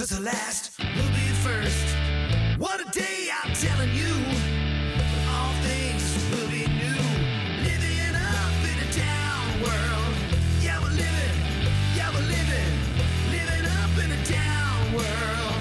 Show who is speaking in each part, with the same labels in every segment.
Speaker 1: was the last, will be the first. What a day, I'm telling you. All things will be new. Living up in a down world. Yeah, we're living up in a down world.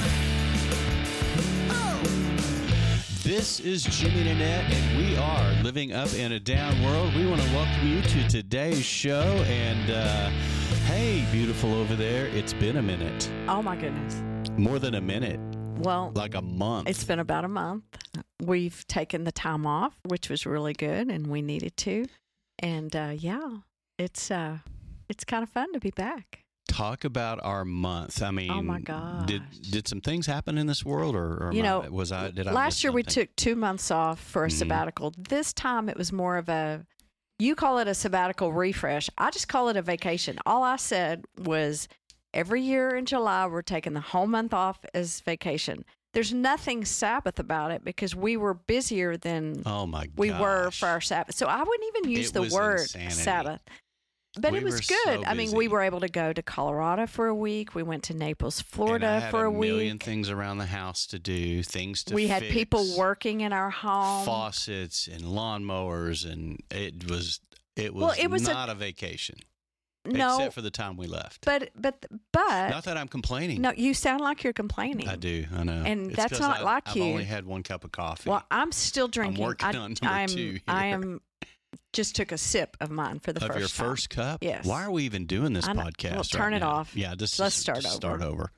Speaker 1: Oh!
Speaker 2: This is Jimmy Nanette, and we are living up in a down world. We want to welcome you to today's show, and hey, beautiful over there, it's been a minute.
Speaker 3: Oh, my goodness.
Speaker 2: More than a minute.
Speaker 3: Well,
Speaker 2: Like a month.
Speaker 3: it's been about a month. We've taken the time off, which was really good, and we needed to. And yeah, it's kind of fun to be back.
Speaker 2: Talk about our month. I mean,
Speaker 3: Oh, my gosh.
Speaker 2: Did some things happen in this world, or
Speaker 3: You know,
Speaker 2: did I
Speaker 3: last
Speaker 2: miss
Speaker 3: year we
Speaker 2: something?
Speaker 3: took 2 months off for a sabbatical. This time it was more of a, you call it a sabbatical refresh. I just call it a vacation. All I said was every year in July, we're taking the whole month off as vacation. There's nothing Sabbath about it because we were busier than
Speaker 2: Oh my
Speaker 3: we were
Speaker 2: gosh.
Speaker 3: for our Sabbath. So I wouldn't even use
Speaker 2: It
Speaker 3: the
Speaker 2: was
Speaker 3: word
Speaker 2: insanity.
Speaker 3: Sabbath. But
Speaker 2: We
Speaker 3: it was
Speaker 2: were
Speaker 3: good.
Speaker 2: so
Speaker 3: I mean,
Speaker 2: busy.
Speaker 3: we were able to go to Colorado for a week. We went to Naples,
Speaker 2: And I
Speaker 3: Florida
Speaker 2: had
Speaker 3: for a
Speaker 2: million
Speaker 3: week.
Speaker 2: things around the house to do, things to
Speaker 3: We had
Speaker 2: fix,
Speaker 3: people working in our home.
Speaker 2: faucets and lawnmowers, and it was
Speaker 3: Well, it was
Speaker 2: not a vacation.
Speaker 3: No,
Speaker 2: Except for the time we left.
Speaker 3: but
Speaker 2: Not that I'm complaining.
Speaker 3: no, you sound like you're complaining.
Speaker 2: I do. I know.
Speaker 3: And
Speaker 2: It's
Speaker 3: that's
Speaker 2: 'cause
Speaker 3: not like
Speaker 2: I've
Speaker 3: you.
Speaker 2: only had one cup of coffee.
Speaker 3: Well, I'm still drinking.
Speaker 2: working on number 2 here.
Speaker 3: I am just took a sip of mine for the
Speaker 2: of
Speaker 3: first
Speaker 2: your
Speaker 3: time.
Speaker 2: first cup?
Speaker 3: Yes.
Speaker 2: Why are we even doing this
Speaker 3: I know.
Speaker 2: podcast?
Speaker 3: Well, turn
Speaker 2: right
Speaker 3: it
Speaker 2: now?
Speaker 3: off.
Speaker 2: Yeah,
Speaker 3: Let's start
Speaker 2: start over.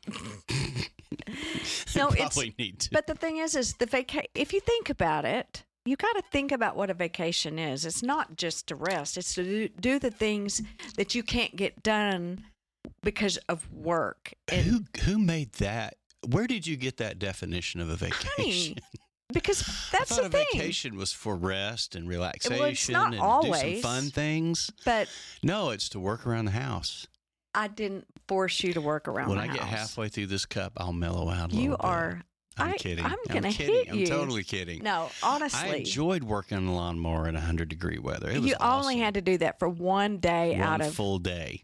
Speaker 3: No,
Speaker 2: Probably need to.
Speaker 3: But the thing is if you think about it, you got to think about what a vacation is. It's not just to rest. It's to do the things that you can't get done because of work. And
Speaker 2: Who made that? Where did you get that definition of a vacation?
Speaker 3: because that's
Speaker 2: I thought
Speaker 3: the
Speaker 2: a
Speaker 3: thing.
Speaker 2: vacation was for rest and relaxation
Speaker 3: not
Speaker 2: and do
Speaker 3: always.
Speaker 2: some fun things.
Speaker 3: But
Speaker 2: No, it's to work around the house.
Speaker 3: I didn't force you to work around
Speaker 2: When
Speaker 3: the
Speaker 2: I
Speaker 3: house.
Speaker 2: get halfway through this cup, I'll mellow out a
Speaker 3: You
Speaker 2: little bit.
Speaker 3: are.
Speaker 2: I'm kidding.
Speaker 3: I'm going to
Speaker 2: kidding.
Speaker 3: hit you.
Speaker 2: I'm totally kidding.
Speaker 3: No, honestly.
Speaker 2: I enjoyed working on the lawnmower in 100-degree weather. It was
Speaker 3: You only
Speaker 2: awesome.
Speaker 3: had to do that for one day
Speaker 2: one
Speaker 3: out of
Speaker 2: full day.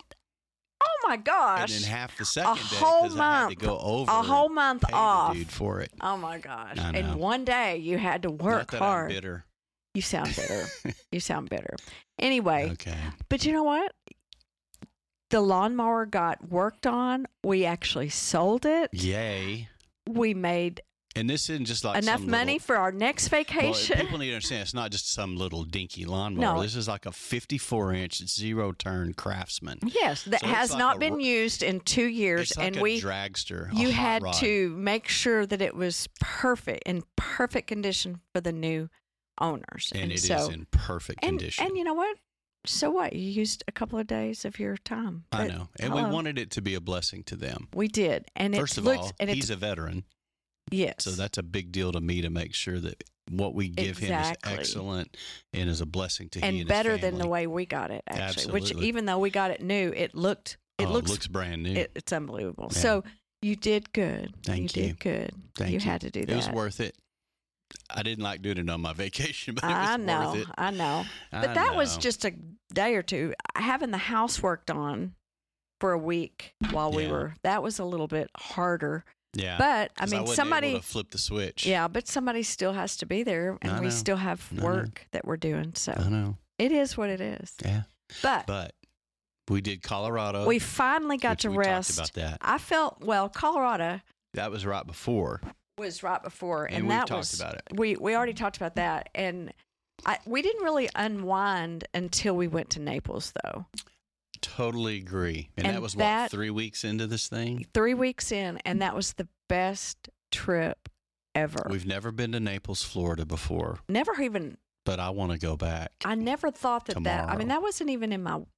Speaker 3: oh my gosh.
Speaker 2: And then half the second day
Speaker 3: whole
Speaker 2: because I had to
Speaker 3: month.
Speaker 2: go over
Speaker 3: A whole
Speaker 2: and
Speaker 3: month
Speaker 2: pay the
Speaker 3: off.
Speaker 2: dude for it.
Speaker 3: Oh my gosh.
Speaker 2: I know.
Speaker 3: And one day you had to
Speaker 2: Not
Speaker 3: work
Speaker 2: that
Speaker 3: hard.
Speaker 2: I'm bitter.
Speaker 3: You sound bitter. You sound bitter. Anyway,
Speaker 2: Okay.
Speaker 3: but you know what? The lawnmower got worked on. We actually sold it.
Speaker 2: Yay.
Speaker 3: We made
Speaker 2: And this isn't just like
Speaker 3: enough
Speaker 2: some
Speaker 3: money
Speaker 2: little,
Speaker 3: for our next
Speaker 2: well,
Speaker 3: vacation.
Speaker 2: people need to understand it's not just some little dinky lawnmower.
Speaker 3: No.
Speaker 2: This is like a 54-inch zero-turn Craftsman.
Speaker 3: Yes, that
Speaker 2: So it's
Speaker 3: has
Speaker 2: like
Speaker 3: not
Speaker 2: a
Speaker 3: been used in 2 years,
Speaker 2: It's like
Speaker 3: and
Speaker 2: a
Speaker 3: we
Speaker 2: dragster.
Speaker 3: you
Speaker 2: a hot
Speaker 3: had
Speaker 2: rod.
Speaker 3: to make sure that it was in perfect condition for the new owners.
Speaker 2: And it is
Speaker 3: so,
Speaker 2: in perfect condition.
Speaker 3: And you know what? So what? You used a couple of days of your time.
Speaker 2: I
Speaker 3: But
Speaker 2: know. And
Speaker 3: hello.
Speaker 2: we wanted it to be a blessing to them.
Speaker 3: We did, and
Speaker 2: First
Speaker 3: it
Speaker 2: of
Speaker 3: looks
Speaker 2: all,
Speaker 3: and
Speaker 2: he's
Speaker 3: it's
Speaker 2: a veteran.
Speaker 3: yes.
Speaker 2: So that's a big deal to me to make sure that what we give
Speaker 3: Exactly.
Speaker 2: him is excellent and is a blessing to he
Speaker 3: and
Speaker 2: and
Speaker 3: better
Speaker 2: his
Speaker 3: than the
Speaker 2: family.
Speaker 3: way we got it actually. Which
Speaker 2: Absolutely.
Speaker 3: even though we got it new, it looks
Speaker 2: It looks brand new.
Speaker 3: it's unbelievable.
Speaker 2: Yeah.
Speaker 3: So you did good.
Speaker 2: Thank you.
Speaker 3: did good.
Speaker 2: Thank you.
Speaker 3: had to do that.
Speaker 2: It was worth it. I didn't like doing it on my vacation, but it was
Speaker 3: I know,
Speaker 2: worth it.
Speaker 3: I know. But
Speaker 2: I
Speaker 3: that was
Speaker 2: know.
Speaker 3: just a day or two. Having the house worked on for a week while we
Speaker 2: Yeah.
Speaker 3: were, that was a little bit harder.
Speaker 2: Yeah.
Speaker 3: But I
Speaker 2: 'Cause
Speaker 3: mean,
Speaker 2: wasn't
Speaker 3: somebody,
Speaker 2: able to flip the switch.
Speaker 3: yeah, but somebody still has to be there, and
Speaker 2: I
Speaker 3: we
Speaker 2: know.
Speaker 3: still have
Speaker 2: I know.
Speaker 3: work that we're doing.
Speaker 2: I
Speaker 3: So
Speaker 2: know.
Speaker 3: it is what it is.
Speaker 2: Yeah.
Speaker 3: But
Speaker 2: But we did Colorado.
Speaker 3: we finally got
Speaker 2: which
Speaker 3: to
Speaker 2: we
Speaker 3: rest.
Speaker 2: talked about that.
Speaker 3: I felt Colorado
Speaker 2: That was right before.
Speaker 3: was right before,
Speaker 2: And
Speaker 3: and
Speaker 2: we've
Speaker 3: that
Speaker 2: talked
Speaker 3: was
Speaker 2: about it.
Speaker 3: We already talked about that, and we didn't really unwind until we went to Naples, though.
Speaker 2: Totally agree. And that
Speaker 3: And
Speaker 2: was
Speaker 3: that-
Speaker 2: what, 3 weeks into this thing?
Speaker 3: 3 weeks in, and that was the best trip ever.
Speaker 2: We've never been to Naples, Florida before,
Speaker 3: never even.
Speaker 2: but I want to go back.
Speaker 3: I never thought that. I
Speaker 2: Tomorrow.
Speaker 3: mean, that wasn't even in my.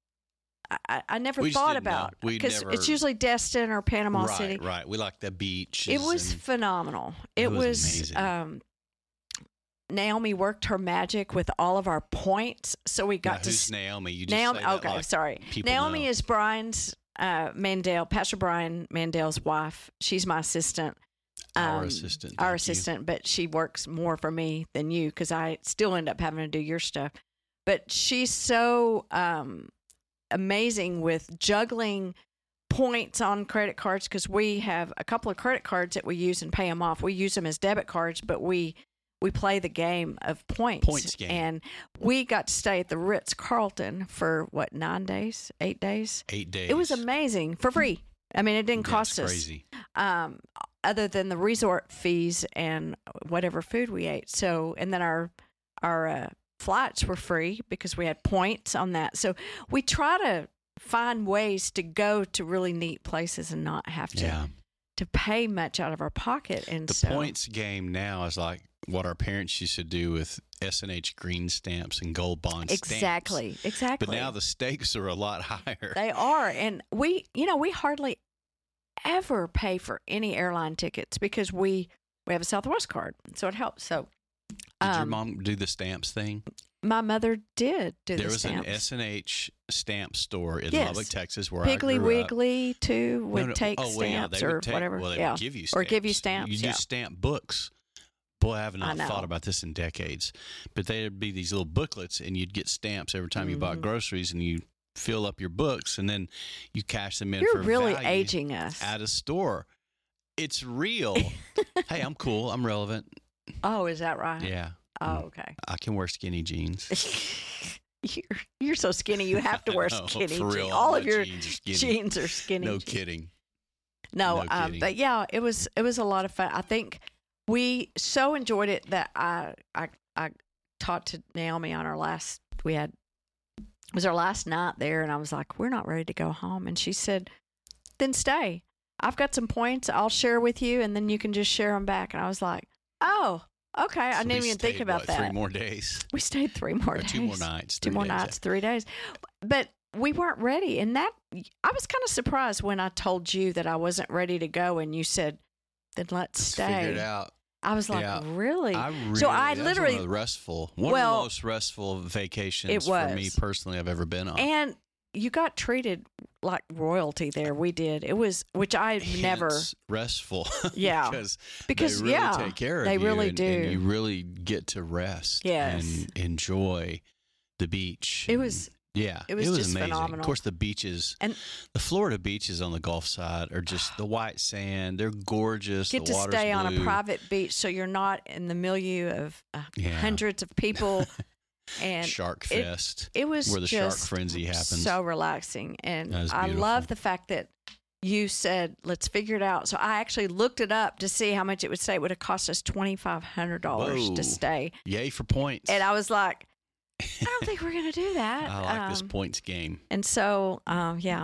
Speaker 3: I never
Speaker 2: We just
Speaker 3: thought
Speaker 2: didn't know.
Speaker 3: about
Speaker 2: We
Speaker 3: because
Speaker 2: never-
Speaker 3: it's usually Destin or Panama
Speaker 2: right,
Speaker 3: City.
Speaker 2: right. We like the beach.
Speaker 3: It was phenomenal. It
Speaker 2: was amazing.
Speaker 3: Naomi worked her magic with all of our points, so we got to.
Speaker 2: Who's Naomi? You just
Speaker 3: Naomi.
Speaker 2: say that
Speaker 3: Okay,
Speaker 2: like
Speaker 3: sorry.
Speaker 2: people
Speaker 3: Naomi
Speaker 2: know.
Speaker 3: is Brian's Mandel, Pastor Brian Mandel's wife. She's my assistant.
Speaker 2: Our assistant.
Speaker 3: Our
Speaker 2: thank you.
Speaker 3: assistant, but she works more for me than you because I still end up having to do your stuff. But she's so amazing with juggling points on credit cards because we have a couple of credit cards that we use and pay them off. We use them as debit cards, but we play the game of points.
Speaker 2: Points game.
Speaker 3: And we got to stay at the Ritz-Carlton for, 9 days? 8 days?
Speaker 2: 8 days.
Speaker 3: It was amazing for free. I mean, it didn't cost us.
Speaker 2: Crazy.
Speaker 3: Other than the resort fees and whatever food we ate. So, and then our flights were free because we had points on that. So we try to find ways to go to really neat places and not have to pay much out of our pocket. And
Speaker 2: the points game now is like what our parents used to do with S&H green stamps and gold bond stamps.
Speaker 3: Exactly.
Speaker 2: But now the stakes are a lot higher.
Speaker 3: They are. And we hardly ever pay for any airline tickets because we have a Southwest card. So it helps. So
Speaker 2: did your mom do the stamps thing?
Speaker 3: My mother did do the stamps.
Speaker 2: There was an S&H stamp store in
Speaker 3: Yes.
Speaker 2: Lubbock, Texas, where
Speaker 3: Piggly
Speaker 2: I grew
Speaker 3: Wiggly too would take
Speaker 2: yeah,
Speaker 3: stamps
Speaker 2: they
Speaker 3: or
Speaker 2: would take,
Speaker 3: whatever.
Speaker 2: Well, they
Speaker 3: yeah.
Speaker 2: would give you stamps.
Speaker 3: Or give you stamps.
Speaker 2: You
Speaker 3: yeah.
Speaker 2: do stamp books. Boy, I have not
Speaker 3: know.
Speaker 2: thought about this in decades. But there'd be these little booklets, and you'd get stamps every time you bought groceries, and you fill up your books, and then you cash them in
Speaker 3: You're
Speaker 2: for
Speaker 3: really
Speaker 2: value
Speaker 3: aging us.
Speaker 2: at a store. It's real. Hey, I'm cool. I'm relevant.
Speaker 3: Oh, is that right?
Speaker 2: Yeah.
Speaker 3: Oh, okay.
Speaker 2: I can wear skinny jeans.
Speaker 3: You're so skinny. You have to wear
Speaker 2: No,
Speaker 3: skinny
Speaker 2: for real,
Speaker 3: jeans. All
Speaker 2: my
Speaker 3: of your
Speaker 2: jeans are skinny.
Speaker 3: jeans are skinny.
Speaker 2: No
Speaker 3: jeans.
Speaker 2: kidding.
Speaker 3: No,
Speaker 2: No kidding.
Speaker 3: but yeah, it was a lot of fun. I think we so enjoyed it that I talked to Naomi on our last. It was our last night there, and I was like, "We're not ready to go home," and she said, "Then stay. I've got some points I'll share with you, and then you can just share them back." And I was like, "Oh, okay." I
Speaker 2: So
Speaker 3: didn't
Speaker 2: we
Speaker 3: even think
Speaker 2: stayed,
Speaker 3: about that.
Speaker 2: 3 more days.
Speaker 3: We stayed 3 more
Speaker 2: Or
Speaker 3: days.
Speaker 2: 2 more nights.
Speaker 3: 2 more
Speaker 2: 3 days.
Speaker 3: nights, 3 days. But we weren't ready. And that, I was kind of surprised when I told you that I wasn't ready to go and you said, then let's stay.
Speaker 2: Figure it out.
Speaker 3: I was like,
Speaker 2: Yeah.
Speaker 3: really?
Speaker 2: So
Speaker 3: I
Speaker 2: that's
Speaker 3: literally,
Speaker 2: one of the restful, one of the most restful vacations for me personally I've ever been on.
Speaker 3: and you got treated like royalty there. We did. It was, which I've never.
Speaker 2: Hence, restful.
Speaker 3: Yeah.
Speaker 2: because they really take care of you.
Speaker 3: They really do.
Speaker 2: And you really get to rest.
Speaker 3: Yes.
Speaker 2: And enjoy the beach.
Speaker 3: It was.
Speaker 2: Yeah,
Speaker 3: It was just
Speaker 2: amazing.
Speaker 3: phenomenal.
Speaker 2: Of course, the beaches,
Speaker 3: And
Speaker 2: the Florida beaches on the Gulf side are just the white sand. They're gorgeous.
Speaker 3: get
Speaker 2: the
Speaker 3: to
Speaker 2: water's
Speaker 3: stay on a
Speaker 2: blue.
Speaker 3: private beach so you're not in the milieu of hundreds of people. And
Speaker 2: Shark Fest,
Speaker 3: it was
Speaker 2: where the
Speaker 3: just
Speaker 2: shark frenzy happens.
Speaker 3: so relaxing. And
Speaker 2: That was
Speaker 3: I
Speaker 2: beautiful.
Speaker 3: love the fact that you said, let's figure it out. So I actually looked it up to see how much it would say. It would have cost us $2,500
Speaker 2: Whoa.
Speaker 3: to stay.
Speaker 2: Yay for points.
Speaker 3: And I was like, I don't think we're going to do that.
Speaker 2: I like this points game.
Speaker 3: And so, yeah,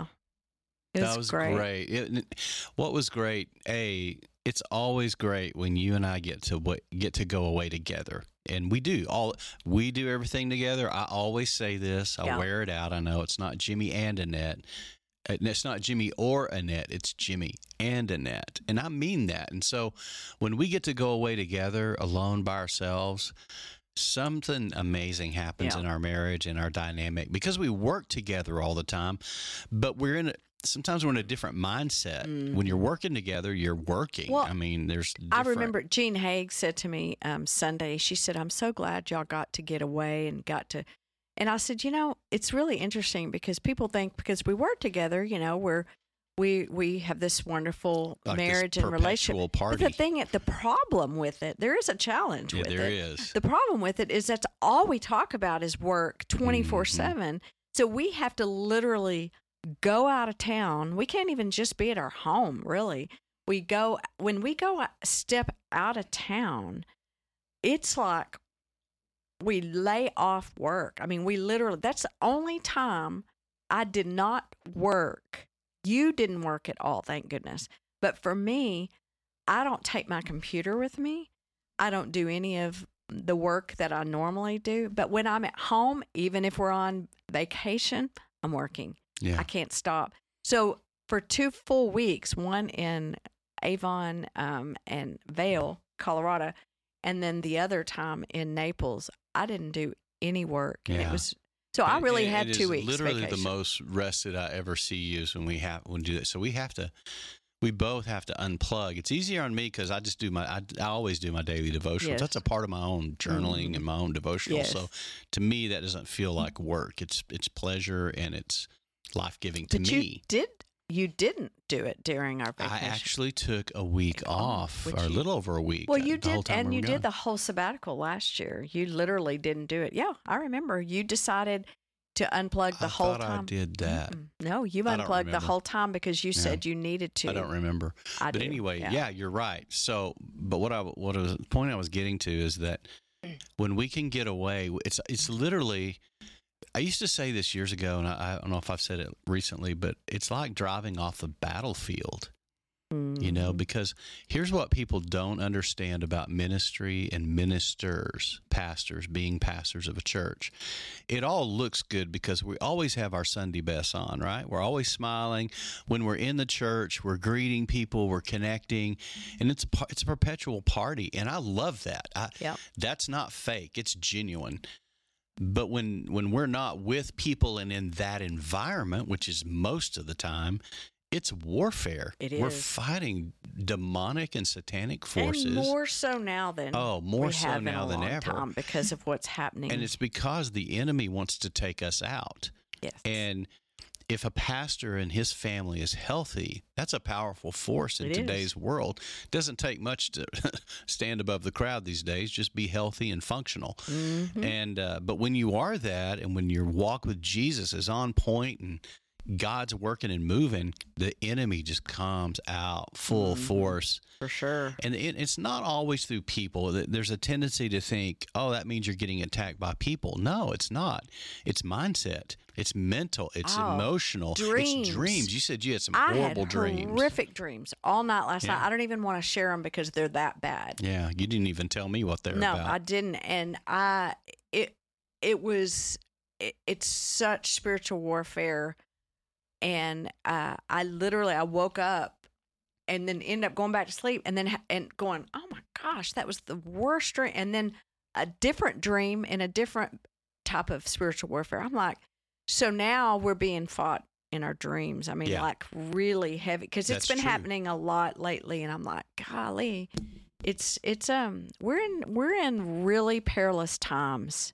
Speaker 3: it
Speaker 2: That was great. What was great? It's always great when you and I get to go away together, and we do everything together. I always say this. I wear it out. I know it's not Jimmy and Annette. It's not Jimmy or Annette. It's Jimmy and Annette, and I mean that. And so, when we get to go away together, alone by ourselves, something amazing happens in our marriage and our dynamic because we work together all the time, but sometimes we're in a different mindset. When you're working together, you're working.
Speaker 3: Well,
Speaker 2: I mean, there's
Speaker 3: I remember Jean Haig said to me Sunday, she said, I'm so glad y'all got to get away and and I said, it's really interesting because people think because we work together, we have this wonderful
Speaker 2: like
Speaker 3: marriage
Speaker 2: this
Speaker 3: and relationship.
Speaker 2: party.
Speaker 3: But the problem with it, there is a challenge with
Speaker 2: there
Speaker 3: it.
Speaker 2: is.
Speaker 3: The problem with it is that's all we talk about is work 24/7. So we have to literally go out of town. We can't even just be at our home, really. When we step out of town, it's like we lay off work. I mean, that's the only time I did not work. You didn't work at all, thank goodness. But for me, I don't take my computer with me. I don't do any of the work that I normally do. But when I'm at home, even if we're on vacation, I'm working.
Speaker 2: Yeah.
Speaker 3: I can't stop. So for 2 full weeks, one in Avon and Vail, Colorado, and then the other time in Naples, I didn't do any work. And it was so I really had 2 weeks.
Speaker 2: Literally
Speaker 3: vacation.
Speaker 2: the most rested I ever see you is when we do that. So we both have to unplug. It's easier on me because I just I always do my daily devotionals.
Speaker 3: Yes.
Speaker 2: That's a part of my own journaling and my own devotional.
Speaker 3: Yes.
Speaker 2: So to me, that doesn't feel like work. It's pleasure and it's life-giving to
Speaker 3: but
Speaker 2: me.
Speaker 3: You did you didn't do it during our
Speaker 2: I
Speaker 3: vacation.
Speaker 2: actually took a week off,
Speaker 3: Would
Speaker 2: or a
Speaker 3: you?
Speaker 2: little over a week.
Speaker 3: Well, you
Speaker 2: the whole
Speaker 3: did,
Speaker 2: time
Speaker 3: and
Speaker 2: we
Speaker 3: you
Speaker 2: were
Speaker 3: did
Speaker 2: gone.
Speaker 3: the whole sabbatical last year. You literally didn't do it. Yeah, I remember. You decided to unplug the
Speaker 2: I
Speaker 3: whole
Speaker 2: thought
Speaker 3: time.
Speaker 2: I did that.
Speaker 3: No, you
Speaker 2: I don't
Speaker 3: unplugged the
Speaker 2: remember.
Speaker 3: whole time because you
Speaker 2: Yeah.
Speaker 3: said you needed to.
Speaker 2: I don't remember.
Speaker 3: I
Speaker 2: But
Speaker 3: do,
Speaker 2: anyway,
Speaker 3: yeah.
Speaker 2: yeah, you're right. So, but the point I was getting to is that when we can get away, it's literally. I used to say this years ago, and I don't know if I've said it recently, but it's like driving off the battlefield. You know, because here's what people don't understand about ministry and ministers, pastors, being pastors of a church. It all looks good because we always have our Sunday best on, right? We're always smiling. When we're in the church, we're greeting people, we're connecting, and it's a perpetual party, and I love that.
Speaker 3: Yep.
Speaker 2: That's not fake. It's genuine. But when we're not with people and in that environment, which is most of the time, it's warfare.
Speaker 3: It
Speaker 2: We're
Speaker 3: is.
Speaker 2: fighting demonic and satanic forces.
Speaker 3: And more so now than
Speaker 2: more
Speaker 3: we
Speaker 2: so
Speaker 3: have in
Speaker 2: now
Speaker 3: a
Speaker 2: than
Speaker 3: long
Speaker 2: ever.
Speaker 3: time because of what's happening.
Speaker 2: And it's because the enemy wants to take us out.
Speaker 3: yes.
Speaker 2: And if a pastor and his family is healthy, that's a powerful force in
Speaker 3: It is.
Speaker 2: today's world. It doesn't take much to stand above the crowd these days. Just be healthy and functional.
Speaker 3: Mhm.
Speaker 2: And but when you are that, and when your walk with Jesus is on point and God's working and moving, the enemy just comes out full force.
Speaker 3: For sure.
Speaker 2: And it's not always through people. There's a tendency to think, oh, that means you're getting attacked by people. No, it's not. It's mindset. It's mental. It's
Speaker 3: Oh,
Speaker 2: emotional.
Speaker 3: dreams.
Speaker 2: It's dreams. You said you had some
Speaker 3: I
Speaker 2: horrible
Speaker 3: had
Speaker 2: dreams.
Speaker 3: horrific dreams all night last
Speaker 2: Yeah.
Speaker 3: night. I don't even want to share them because they're that bad.
Speaker 2: Yeah, you didn't even tell me what they're
Speaker 3: No,
Speaker 2: about.
Speaker 3: I didn't, and it's such spiritual warfare, and I woke up and then ended up going back to sleep, and then and going, oh my gosh, that was the worst dream, and then a different dream in a different type of spiritual warfare. I'm like, so now we're being fought in our dreams. I mean,
Speaker 2: Yeah.
Speaker 3: like really heavy because it's
Speaker 2: That's
Speaker 3: been
Speaker 2: true.
Speaker 3: happening a lot lately, and I'm like, golly. It's we're in really perilous times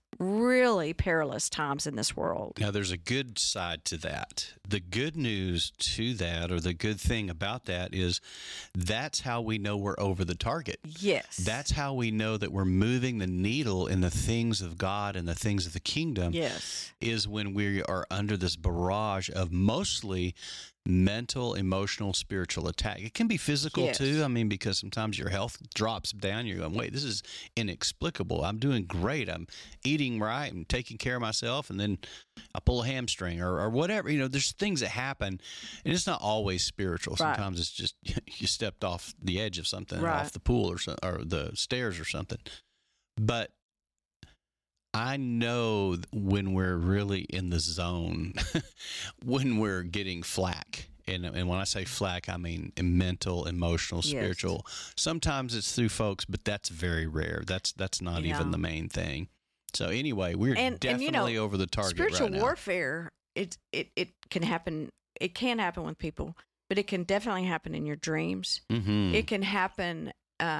Speaker 3: in this world.
Speaker 2: Now, there's a good side to that. The good news to that, or the good thing about that, is that's how we know we're over the target.
Speaker 3: Yes.
Speaker 2: That's how we know that we're moving the needle in the things of God and the things of the kingdom.
Speaker 3: yes.
Speaker 2: Is when we are under this barrage of mostly mental, emotional, spiritual attack. It can be physical
Speaker 3: Yes.
Speaker 2: too. I mean, because sometimes your health drops down. You're going, wait, this is inexplicable. I'm doing great. I'm eating right. I'm taking care of myself. And then I pull a hamstring or whatever. You know, there's things that happen. And it's not always spiritual.
Speaker 3: Right.
Speaker 2: Sometimes it's just you stepped off the edge of something,
Speaker 3: Right.
Speaker 2: off the pool or the stairs or something. But I know when we're really in the zone, when we're getting flack. And when I say flack, I mean mental, emotional,
Speaker 3: Yes.
Speaker 2: spiritual. Sometimes it's through folks, but that's very rare. That's not
Speaker 3: Yeah.
Speaker 2: even the main thing. So anyway, we're
Speaker 3: And,
Speaker 2: definitely over the target
Speaker 3: Spiritual
Speaker 2: right now.
Speaker 3: warfare, it can happen. It can happen with people, but it can definitely happen in your dreams.
Speaker 2: Mm-hmm.
Speaker 3: It can happen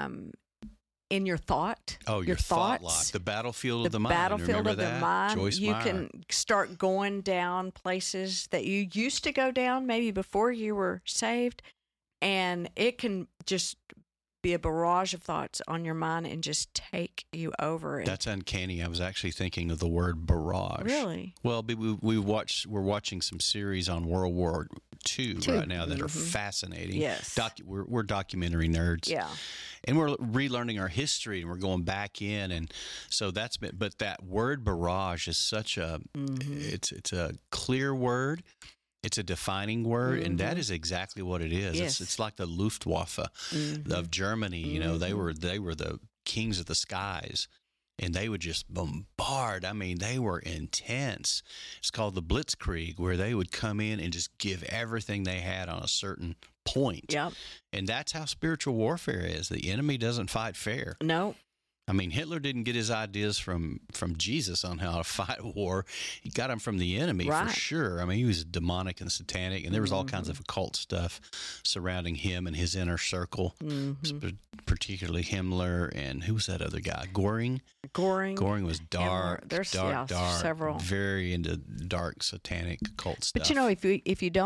Speaker 3: in your thought.
Speaker 2: Oh, your thought life, the battlefield of the mind.
Speaker 3: battlefield
Speaker 2: Remember
Speaker 3: of
Speaker 2: that?
Speaker 3: the mind.
Speaker 2: Joyce
Speaker 3: You
Speaker 2: Meyer.
Speaker 3: can start going down places that you used to go down maybe before you were saved, and it can just be a barrage of thoughts on your mind and just take you over. And
Speaker 2: That's uncanny. I was actually thinking of the word barrage.
Speaker 3: really,
Speaker 2: Well, we're watching some series on World War II right now that are fascinating.
Speaker 3: Yes.
Speaker 2: We're documentary nerds.
Speaker 3: yeah,
Speaker 2: And we're relearning our history and we're going back in. And so but that word barrage is such a, it's a clear word. It's a defining word, and that is exactly what it is.
Speaker 3: Yes.
Speaker 2: It's like the Luftwaffe of Germany. You know, they were the kings of the skies, and they would just bombard. I mean, they were intense. It's called the Blitzkrieg, where they would come in and just give everything they had on a certain point.
Speaker 3: yep.
Speaker 2: And that's how spiritual warfare is. The enemy doesn't fight fair.
Speaker 3: No,
Speaker 2: I mean, Hitler didn't get his ideas from Jesus on how to fight a war. He got them from the enemy
Speaker 3: Right.
Speaker 2: for sure. I mean, he was demonic and satanic, and there was all kinds of occult stuff surrounding him and his inner circle, particularly Himmler and who was that other guy? Goring.
Speaker 3: Goring.
Speaker 2: Goring was dark,
Speaker 3: There's,
Speaker 2: dark,
Speaker 3: yeah,
Speaker 2: dark,
Speaker 3: several.
Speaker 2: very into dark satanic occult stuff.
Speaker 3: But you know, if you don't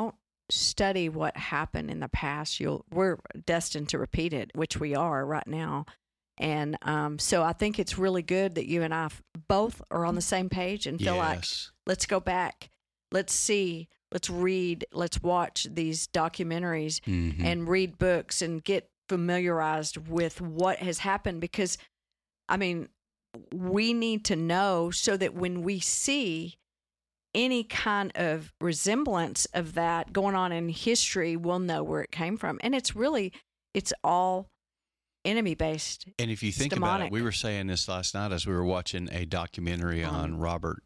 Speaker 3: study what happened in the past, we're destined to repeat it, which we are right now. And so I think it's really good that you and I both are on the same page and feel like, let's go back, let's see, let's read, let's watch these documentaries and read books and get familiarized with what has happened. Because, I mean, we need to know so that when we see any kind of resemblance of that going on in history, we'll know where it came from. And it's all enemy-based.
Speaker 2: And if you think about it, we were saying this last night as we were watching a documentary on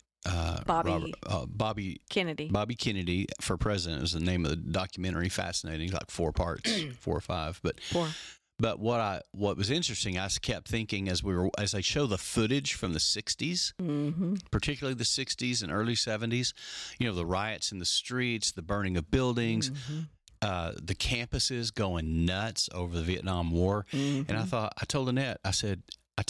Speaker 2: Bobby
Speaker 3: Kennedy.
Speaker 2: Bobby Kennedy for President is the name of the documentary. Fascinating, like 4 parts, 4 or 5. But what was interesting, I kept thinking as I show the footage from the 60s, particularly the 60s and early 70s, the riots in the streets, the burning of buildings, the campuses going nuts over the Vietnam War. And I told Annette, I said,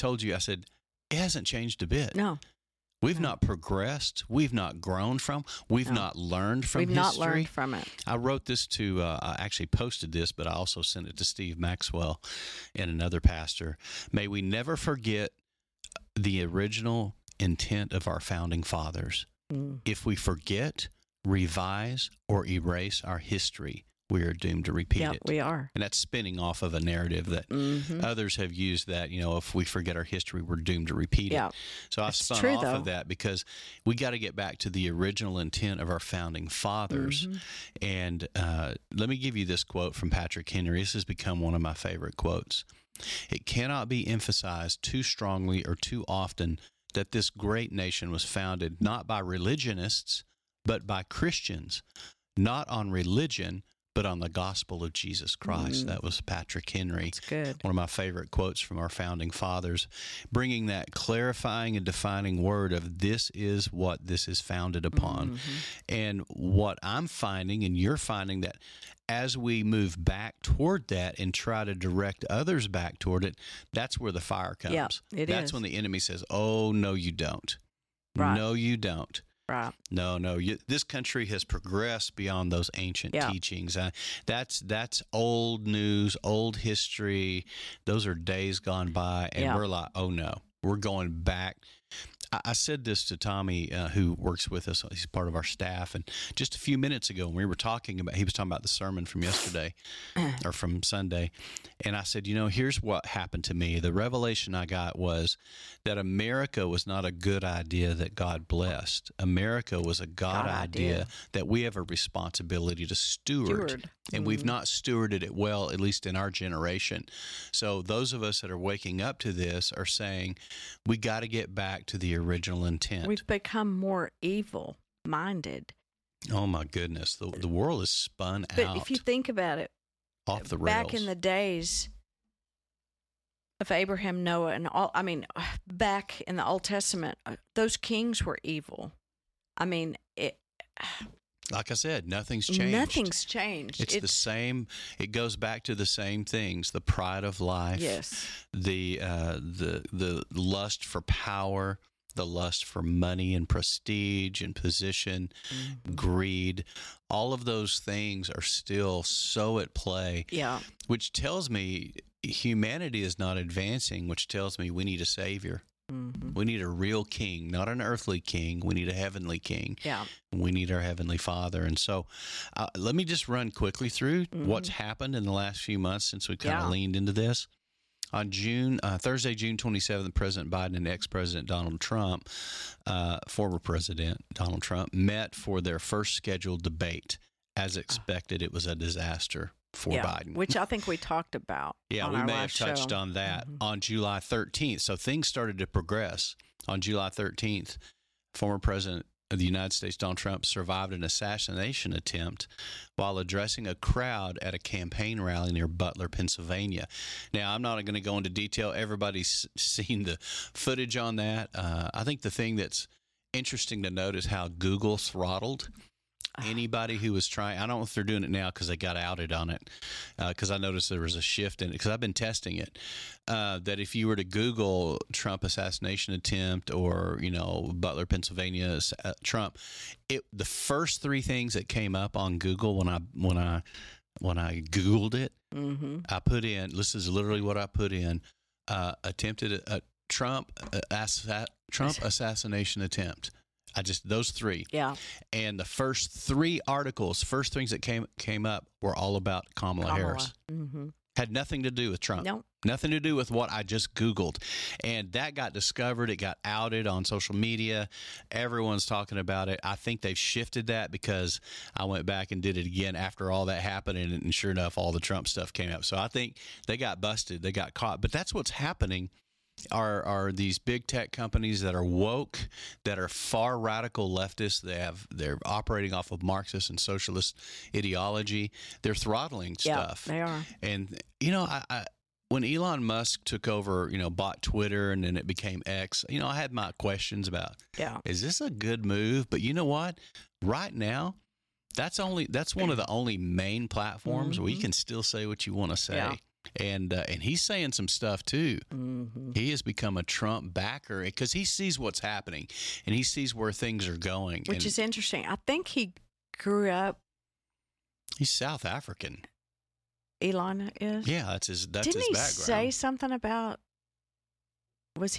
Speaker 2: it hasn't changed a bit.
Speaker 3: No.
Speaker 2: We've not progressed. We've not grown from. We've not learned from history.
Speaker 3: We've not learned from it.
Speaker 2: I wrote this to, I actually posted this, but I also sent it to Steve Maxwell and another pastor. May we never forget the original intent of our founding fathers. If we forget, revise, or erase our history, we are doomed to repeat it.
Speaker 3: We are.
Speaker 2: And that's spinning off of a narrative that others have used that, if we forget our history, we're doomed to repeat it. So I've spun off of that because we got to get back to the original intent of our founding fathers. And let me give you this quote from Patrick Henry. This has become one of my favorite quotes. It cannot be emphasized too strongly or too often that this great nation was founded not by religionists, but by Christians, not on religion, but on the gospel of Jesus Christ. That was Patrick Henry.
Speaker 3: That's good.
Speaker 2: One of my favorite quotes from our founding fathers, bringing that clarifying and defining word of this is what this is founded upon. And what I'm finding, and you're finding, that as we move back toward that and try to direct others back toward it, that's where the fire comes. That's when the enemy says, oh, no, you don't.
Speaker 3: Right.
Speaker 2: No, you don't.
Speaker 3: Right.
Speaker 2: No. This country has progressed beyond those ancient teachings. That's old news, old history. Those are days gone by, and we're like, oh no, we're going back. I said this to Tommy, who works with us. He's part of our staff. And just a few minutes ago, when we were talking about, he was talking about the sermon from yesterday or from Sunday. And I said, here's what happened to me. The revelation I got was that America was not a good idea that God blessed. America was a God idea that we have a responsibility to steward. And we've not stewarded it well, at least in our generation. So those of us that are waking up to this are saying, we got to get back to the original intent.
Speaker 3: We've become more evil-minded.
Speaker 2: Oh, my goodness. The world is spun out.
Speaker 3: But if you think about it,
Speaker 2: off the rails.
Speaker 3: Back in the days of Abraham, Noah, and all, back in the Old Testament, those kings were evil.
Speaker 2: Like I said, nothing's changed.
Speaker 3: Nothing's changed.
Speaker 2: It's the same. It goes back to the same things: the pride of life, the lust for power, the lust for money and prestige and position, greed. All of those things are still so at play. Yeah, which tells me humanity is not advancing. Which tells me we need a savior. We need a real king, not an earthly king. We need a heavenly king. Yeah. We need our heavenly Father. And so let me just run quickly through what's happened in the last few months since we kind of leaned into this. On Thursday, June 27th, President Biden and ex-President Donald Trump, former President Donald Trump, met for their first scheduled debate. As expected, it was a disaster for Biden.
Speaker 3: Which I think we talked about.
Speaker 2: Yeah, we may have touched on that on July 13th. So things started to progress. On July 13th, former President of the United States, Donald Trump, survived an assassination attempt while addressing a crowd at a campaign rally near Butler, Pennsylvania. Now, I'm not going to go into detail. Everybody's seen the footage on that. I think the thing that's interesting to note is how Google throttled anybody who was trying, I don't know if they're doing it now because they got outed on it, because I noticed there was a shift in it, because I've been testing it, that if you were to Google Trump assassination attempt or, Butler, Pennsylvania, Trump, the first three things that came up on Google when I Googled it, I put in, this is literally what I put in, attempted Trump assassination attempt. Those three.
Speaker 3: Yeah.
Speaker 2: And the first three articles, first things that came up were all about Kamala Harris.
Speaker 3: Mm-hmm.
Speaker 2: Had nothing to do with Trump.
Speaker 3: Nope.
Speaker 2: Nothing to do with what I just Googled. And that got discovered. It got outed on social media. Everyone's talking about it. I think they've shifted that because I went back and did it again after all that happened. And sure enough, all the Trump stuff came up. So I think they got busted. They got caught. But that's what's happening. Are these big tech companies that are woke, that are far radical leftists? They're operating off of Marxist and socialist ideology. They're throttling stuff.
Speaker 3: Yeah, they are.
Speaker 2: And I when Elon Musk took over, bought Twitter and then it became X, I had my questions about, is this a good move? But you know what? Right now, that's one of the only main platforms where you can still say what you want to say. Yeah. And he's saying some stuff too. Mm-hmm. He has become a Trump backer because he sees what's happening and he sees where things are going.
Speaker 3: Which is interesting. I think he grew up.
Speaker 2: He's South African.
Speaker 3: Elon is.
Speaker 2: Yeah, that's his
Speaker 3: background.
Speaker 2: Didn't
Speaker 3: he say something about? Was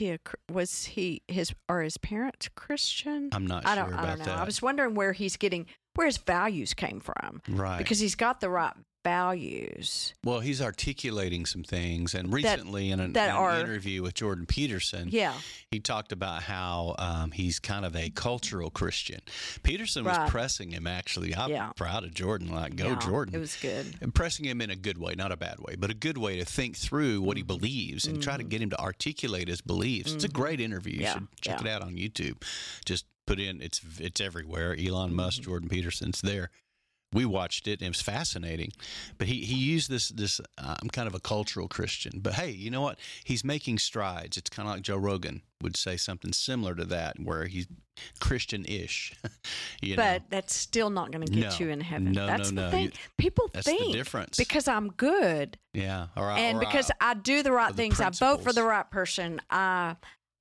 Speaker 3: his parents Christian?
Speaker 2: I'm not sure about that. I don't know.
Speaker 3: I was wondering where his values came from.
Speaker 2: Right.
Speaker 3: Because he's got the right values.
Speaker 2: Well, he's articulating some things, and recently in an interview with Jordan Peterson, he talked about how he's kind of a cultural Christian. Peterson was pressing him, actually. I'm proud of Jordan. Go Jordan.
Speaker 3: It was good.
Speaker 2: And pressing him in a good way, not a bad way, but a good way to think through what he believes and try to get him to articulate his beliefs. It's a great interview. You should check it out on YouTube. Just put in, it's everywhere. Elon Musk, Jordan Peterson's there. We watched it, and it was fascinating. But he used this I'm kind of a cultural Christian. But, hey, you know what? He's making strides. It's kind of like Joe Rogan would say something similar to that, where he's Christian-ish.
Speaker 3: But that's still not going to get you in heaven. That's the thing. People
Speaker 2: that's
Speaker 3: think
Speaker 2: the difference.
Speaker 3: Because I'm good.
Speaker 2: Yeah.
Speaker 3: Because I do the right things.
Speaker 2: Principles.
Speaker 3: I vote for the right person. I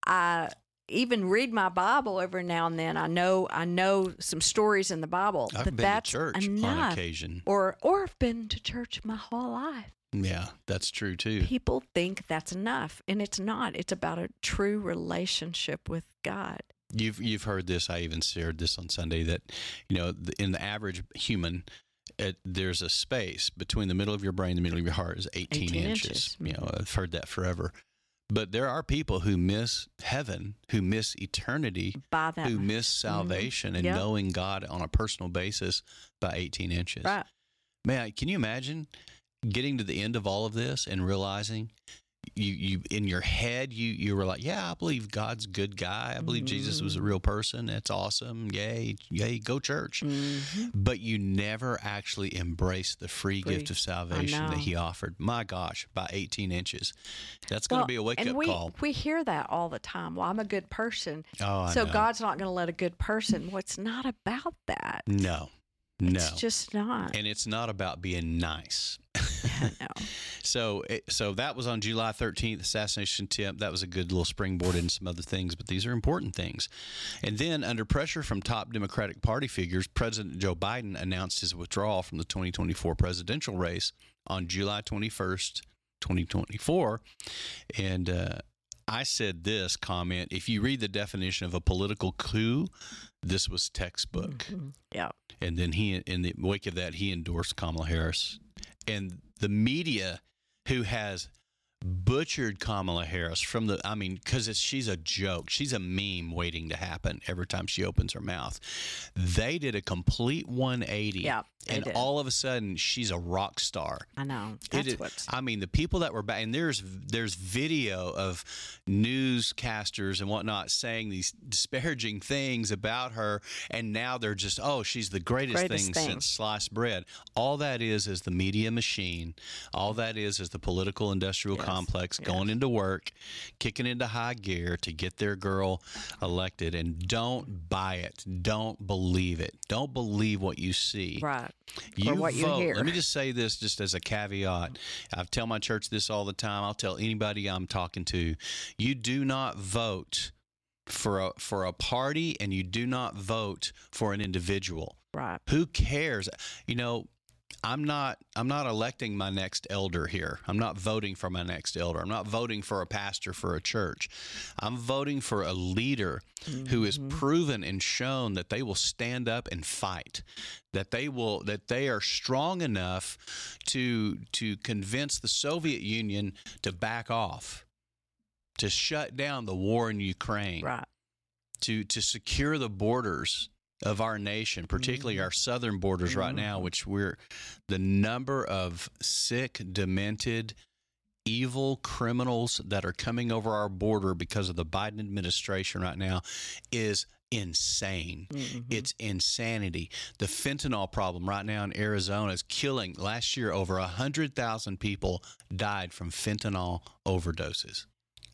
Speaker 3: even read my Bible every now and then. I know some stories in the Bible.
Speaker 2: I've been to church on occasion.
Speaker 3: Or I've been to church my whole life.
Speaker 2: Yeah, that's true too.
Speaker 3: People think that's enough, and it's not. It's about a true relationship with God.
Speaker 2: You've heard this. I even shared this on Sunday that, in the average human, there's a space between the middle of your brain and the middle of your heart is 18 inches. I've heard that forever. But there are people who miss heaven, who miss eternity, who miss salvation and knowing God on a personal basis by 18 inches.
Speaker 3: Right.
Speaker 2: Man, can you imagine getting to the end of all of this and realizing you in your head, you were like, yeah, I believe God's a good guy. I believe Jesus was a real person. That's awesome. Yay, go church. Mm-hmm. But you never actually embraced the free gift of salvation that he offered. My gosh, by 18 inches. That's going to be a wake-up call.
Speaker 3: We hear that all the time. Well, I'm a good person.
Speaker 2: Oh, I
Speaker 3: so
Speaker 2: know.
Speaker 3: God's not going to let a good person. Well, it's not about that.
Speaker 2: No.
Speaker 3: It's just not.
Speaker 2: And it's not about being nice.
Speaker 3: No.
Speaker 2: So that was on July 13th, assassination attempt. That was a good little springboard into some other things, but these are important things. And then, under pressure from top Democratic Party figures, President Joe Biden announced his withdrawal from the 2024 presidential race on July 21st, 2024. And I said this comment: if you read the definition of a political coup, this was textbook.
Speaker 3: Mm-hmm. Yeah. And
Speaker 2: then in the wake of that, he endorsed Kamala Harris. And the media, who has butchered Kamala Harris because she's a joke. She's a meme waiting to happen every time she opens her mouth. They did a complete 180.
Speaker 3: Yeah,
Speaker 2: and
Speaker 3: did.
Speaker 2: All of a sudden, she's a rock star.
Speaker 3: I know.
Speaker 2: The people that were back, and there's video of newscasters and whatnot saying these disparaging things about her, and now they're just, she's the greatest thing since sliced bread. All that is the media machine. All that is the political industrial complex, going into work, kicking into high gear to get their girl elected. And don't buy it. Don't believe it. Don't believe what you see.
Speaker 3: Right.
Speaker 2: You
Speaker 3: or what
Speaker 2: vote.
Speaker 3: you hear.
Speaker 2: Let me just say this just as a caveat. I tell my church this all the time. I'll tell anybody I'm talking to. You do not vote for a party, and you do not vote for an individual.
Speaker 3: Right.
Speaker 2: Who cares? You know, I'm not electing my next elder here. I'm not voting for my next elder. I'm not voting for a pastor for a church. I'm voting for a leader who has proven and shown that they will stand up and fight, that they are strong enough to convince the Soviet Union to back off, to shut down the war in Ukraine,
Speaker 3: Right.
Speaker 2: to secure the borders of our nation, particularly our southern borders right now, which the number of sick, demented, evil criminals that are coming over our border because of the Biden administration right now is insane. It's insanity. The fentanyl problem right now in Arizona is killing. Last year, over 100,000 people died from fentanyl overdoses.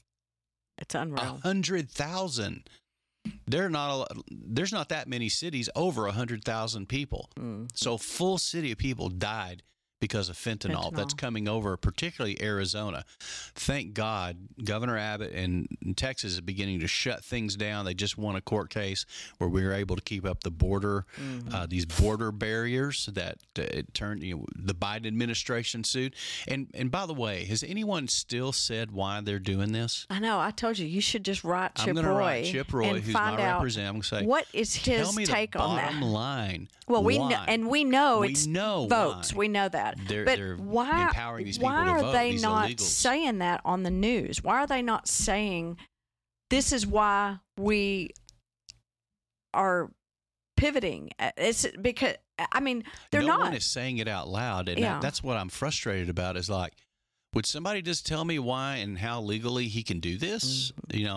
Speaker 3: It's unreal.
Speaker 2: 100,000. There's not that many cities over 100,000 people. So a full city of people died because of fentanyl that's coming over, particularly Arizona. Thank God Governor Abbott in Texas is beginning to shut things down. They just won a court case where we were able to keep up the border, these border barriers that it turned, the Biden administration sued. And by the way, has anyone still said why they're doing this?
Speaker 3: I know. I told you should just write Chip Roy.
Speaker 2: I'm going to write Chip Roy,
Speaker 3: and
Speaker 2: who's
Speaker 3: find
Speaker 2: my
Speaker 3: out
Speaker 2: representative. I'm going to say,
Speaker 3: what is his
Speaker 2: tell me
Speaker 3: take
Speaker 2: the
Speaker 3: on that.
Speaker 2: bottom line.
Speaker 3: Well, we
Speaker 2: why?
Speaker 3: know, and we know
Speaker 2: We
Speaker 3: it's
Speaker 2: know
Speaker 3: votes.
Speaker 2: why.
Speaker 3: We know that.
Speaker 2: They're
Speaker 3: why
Speaker 2: empowering these people
Speaker 3: why
Speaker 2: to
Speaker 3: are
Speaker 2: vote,
Speaker 3: they
Speaker 2: these
Speaker 3: not
Speaker 2: illegals.
Speaker 3: saying that on the news? Why are they not saying this is why we are pivoting? It's because they're
Speaker 2: no
Speaker 3: not.
Speaker 2: one is saying it out loud, and
Speaker 3: Yeah.
Speaker 2: that's what I'm frustrated about. Is like, would somebody just tell me why and how legally he can do this?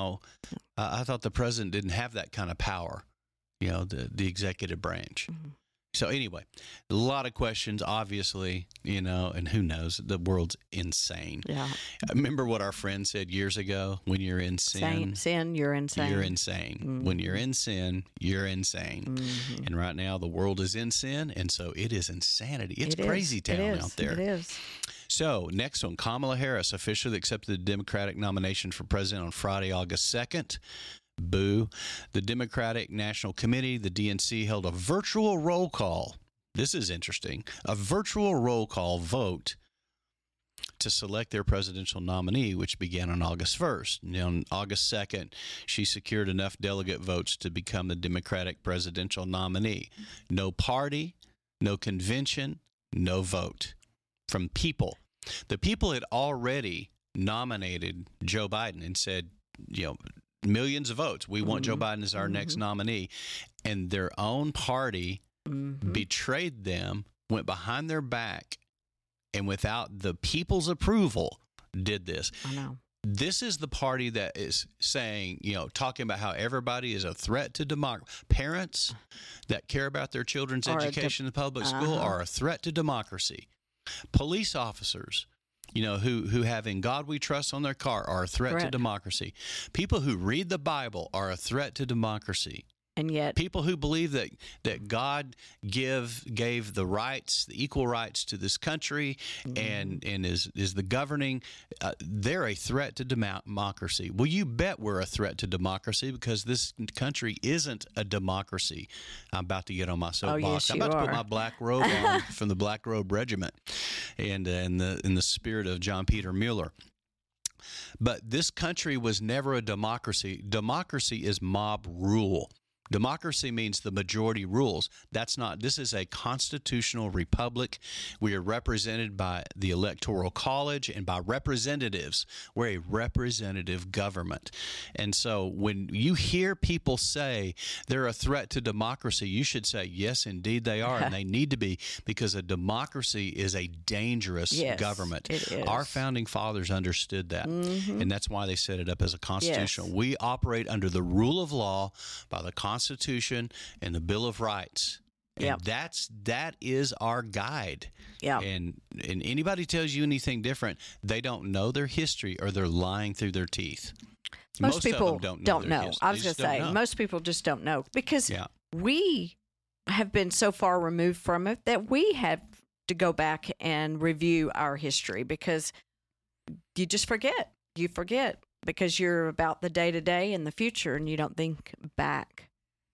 Speaker 2: I thought the president didn't have that kind of power. The executive branch. So anyway, a lot of questions, obviously, and who knows? The world's insane.
Speaker 3: Yeah.
Speaker 2: I remember what our friend said years ago: when you're in sin,
Speaker 3: You're insane.
Speaker 2: you're insane. When you're in sin, you're insane. And right now, the world is in sin, and so it is insanity. It's crazy town out there.
Speaker 3: It is.
Speaker 2: So next one, Kamala Harris officially accepted the Democratic nomination for president on Friday, August 2nd. Boo. The Democratic National Committee, the DNC, held a virtual roll call. This is interesting. A virtual roll call vote to select their presidential nominee, which began on August 1st. And on August 2nd, she secured enough delegate votes to become the Democratic presidential nominee. No party, no convention, no vote from people. The people had already nominated Joe Biden and said, millions of votes. We want Joe Biden as our next nominee. And their own party betrayed them, went behind their back, and without the people's approval, did this.
Speaker 3: I know.
Speaker 2: This is the party that is saying, talking about how everybody is a threat to democracy. Parents that care about their children's education in public school are a threat to democracy. Police officers, who have "In God We Trust" on their car are a threat to democracy. People who read the Bible are a threat to democracy.
Speaker 3: And yet,
Speaker 2: People who believe that God gave the rights, the equal rights to this country, and is the governing, they're a threat to democracy. Well, you bet we're a threat to democracy, because this country isn't a democracy. I'm about to get on my soapbox.
Speaker 3: yes,
Speaker 2: I'm about
Speaker 3: you
Speaker 2: to put
Speaker 3: are.
Speaker 2: my black robe on from the Black Robe Regiment, and in the spirit of John Peter Mueller. But this country was never a democracy. Democracy is mob rule. Democracy means the majority rules. This is a constitutional republic. We are represented by the Electoral College and by representatives. We're a representative government. And so when you hear people say they're a threat to democracy, you should say, yes, indeed they are, and they need to be, because a democracy is a dangerous government.
Speaker 3: It is.
Speaker 2: Our founding fathers understood that, and that's why they set it up as a constitutional.
Speaker 3: Yes.
Speaker 2: We operate under the rule of law by the Constitution and the Bill of Rights. And
Speaker 3: Yep.
Speaker 2: that is our guide.
Speaker 3: Yeah.
Speaker 2: And anybody tells you anything different, they don't know their history or they're lying through their teeth.
Speaker 3: Most people
Speaker 2: of them don't know. Their history.
Speaker 3: I was
Speaker 2: They
Speaker 3: going to
Speaker 2: just don't
Speaker 3: say,
Speaker 2: know.
Speaker 3: most people just don't know because
Speaker 2: Yeah.
Speaker 3: we have been so far removed from it that we have to go back and review our history because you just forget. You forget because you're about the day to day and the future and you don't think back.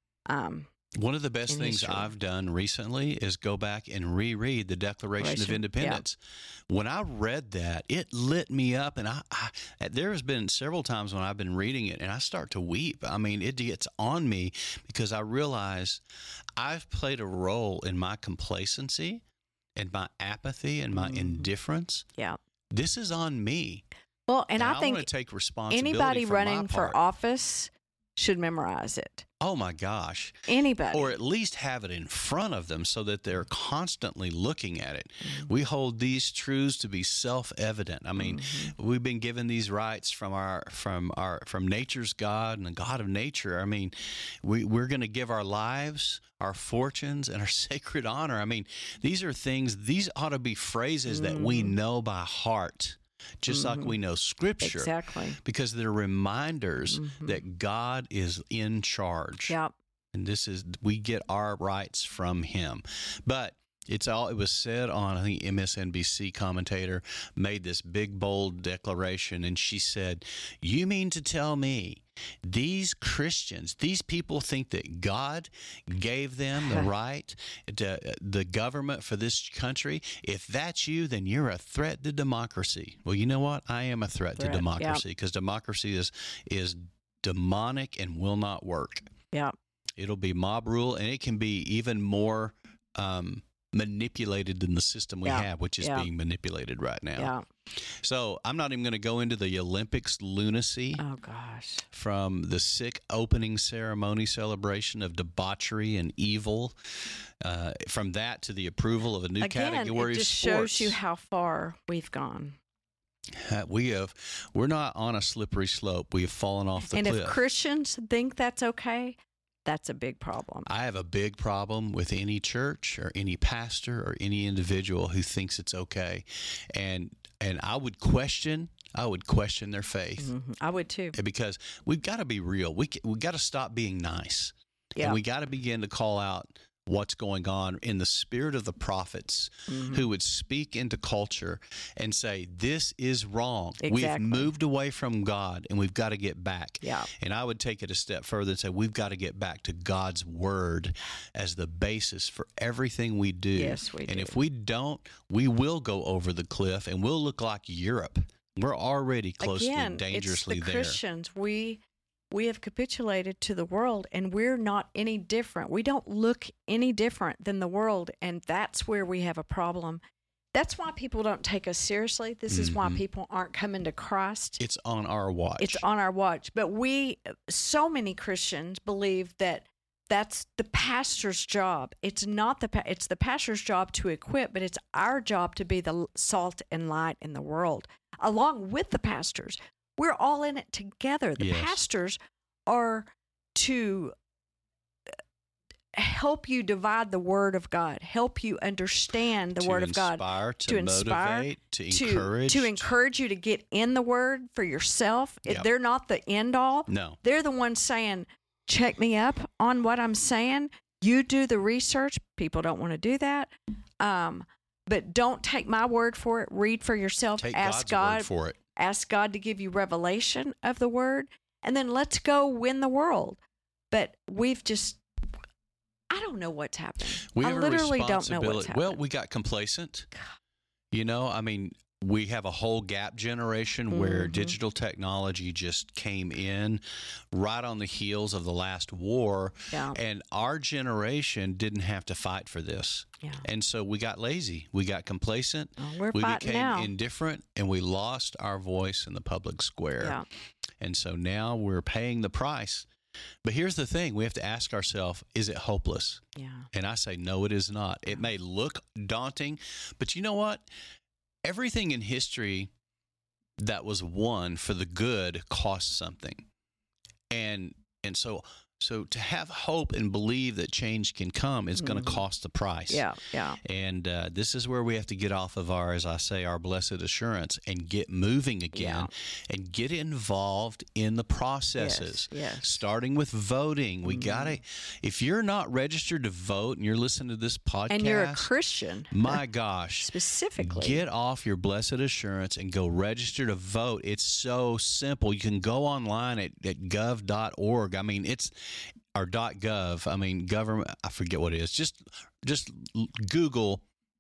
Speaker 2: One of the best
Speaker 3: in
Speaker 2: things
Speaker 3: history.
Speaker 2: I've done recently is go back and reread the Declaration of
Speaker 3: Declaration,
Speaker 2: Independence. When I read that, it lit me up, and I there has been several times when I've been reading it, and I start to weep. I mean, it gets on me because I realize I've played a role in my complacency and my apathy and my indifference.
Speaker 3: Yeah.
Speaker 2: This is on me.
Speaker 3: Well, and I
Speaker 2: want
Speaker 3: think
Speaker 2: to take responsibility
Speaker 3: anybody
Speaker 2: for my
Speaker 3: running for
Speaker 2: part.
Speaker 3: office should memorize it.
Speaker 2: Oh my gosh.
Speaker 3: Anybody.
Speaker 2: Or at least have it in front of them so that they're constantly looking at it.
Speaker 3: Mm-hmm.
Speaker 2: We hold these truths to be self-evident. I mean,
Speaker 3: Mm-hmm.
Speaker 2: we've been given these rights from nature's God and the God of nature. I mean, we're going to give our lives, our fortunes, and our sacred honor. I mean, these are things. These ought to be phrases that we know by heart. Just like we know Scripture.
Speaker 3: Exactly.
Speaker 2: Because they're reminders that God is in charge.
Speaker 3: Yep.
Speaker 2: And we get our rights from Him. But it was said on, I think, MSNBC commentator made this big, bold declaration, and she said, "You mean to tell me these Christians, these people think that God gave them the right to the government for this country? If that's you, then you're a threat to democracy." Well, you know what? I am a threat to democracy because democracy is demonic and will not work.
Speaker 3: Yeah.
Speaker 2: It'll be mob rule, and it can be even more manipulated than the system we have, which is being manipulated right now.
Speaker 3: Yeah.
Speaker 2: So I'm not even going to go into the Olympics lunacy
Speaker 3: Oh gosh.
Speaker 2: from the sick opening ceremony celebration of debauchery and evil, from that to the approval of a new category
Speaker 3: it
Speaker 2: of
Speaker 3: just
Speaker 2: sports.
Speaker 3: shows you how far we've gone.
Speaker 2: We're not on a slippery slope. We have fallen off the
Speaker 3: And
Speaker 2: cliff.
Speaker 3: if Christians think that's okay, that's a big problem.
Speaker 2: I have a big problem with any church or any pastor or any individual who thinks it's okay, and I would question their faith
Speaker 3: I would too.
Speaker 2: because we've got to be real. We got to stop being nice,
Speaker 3: Yeah.
Speaker 2: and we got to begin to call out what's going on in the spirit of the prophets who would speak into culture and say, this is wrong. We've
Speaker 3: Exactly.
Speaker 2: moved away from God and we've got to get back.
Speaker 3: Yeah.
Speaker 2: And I would take it a step further and say, we've got to get back to God's word as the basis for everything we do.
Speaker 3: Yes, we
Speaker 2: And
Speaker 3: do.
Speaker 2: if we don't, we will go over the cliff and we'll look like Europe. We're already close
Speaker 3: Again,
Speaker 2: to dangerously
Speaker 3: it's the
Speaker 2: there.
Speaker 3: Christians. We have capitulated to the world, and we're not any different. We don't look any different than the world, and that's where we have a problem. That's why people don't take us seriously. This is why people aren't coming to Christ.
Speaker 2: It's on our watch.
Speaker 3: It's on our watch. But so many Christians believe that that's the pastor's job. It's not it's the pastor's job to equip, but it's our job to be the salt and light in the world, along with the pastors. We're all in it together. The
Speaker 2: Yes.
Speaker 3: pastors are to help you divide the word of God, help you understand the word of God,
Speaker 2: to motivate, to encourage.
Speaker 3: to encourage you to get in the word for yourself.
Speaker 2: Yep.
Speaker 3: They're not the end all.
Speaker 2: No.
Speaker 3: They're the ones saying, check me up on what I'm saying. You do the research. People don't want to do that. But don't take my word for it. Read for yourself.
Speaker 2: Take
Speaker 3: Ask
Speaker 2: God's
Speaker 3: God
Speaker 2: word for it.
Speaker 3: Ask God to give you revelation of the word, and then let's go win the world. But I don't know what's happened.
Speaker 2: We
Speaker 3: I
Speaker 2: have a
Speaker 3: literally don't know what's
Speaker 2: responsibility.
Speaker 3: happened.
Speaker 2: Well, we got complacent. You know, I mean, we have a whole gap generation where digital technology just came in right on the heels of the last war.
Speaker 3: Yeah.
Speaker 2: And our generation didn't have to fight for this.
Speaker 3: Yeah.
Speaker 2: And so we got lazy. We got complacent.
Speaker 3: We're
Speaker 2: we
Speaker 3: fighting
Speaker 2: became
Speaker 3: now.
Speaker 2: indifferent, and we lost our voice in the public square.
Speaker 3: Yeah.
Speaker 2: And so now we're paying the price. But here's the thing. We have to ask ourselves, is it hopeless?
Speaker 3: Yeah.
Speaker 2: And I say, no, it is not. It may look daunting, but you know what? Everything in history that was won for the good cost something. And so So to have hope and believe that change can come is going to cost the price.
Speaker 3: Yeah, yeah.
Speaker 2: And this is where we have to get off of our, as I say, our blessed assurance and get moving again and get involved in the processes.
Speaker 3: Yes.
Speaker 2: Starting with voting. We got to, if you're not registered to vote and you're listening to this podcast.
Speaker 3: And you're a Christian.
Speaker 2: My gosh.
Speaker 3: Specifically.
Speaker 2: Get off your blessed assurance and go register to vote. It's so simple. You can go online at gov.org. I mean, it's or .gov. I mean, government. I forget what it is. Just Google.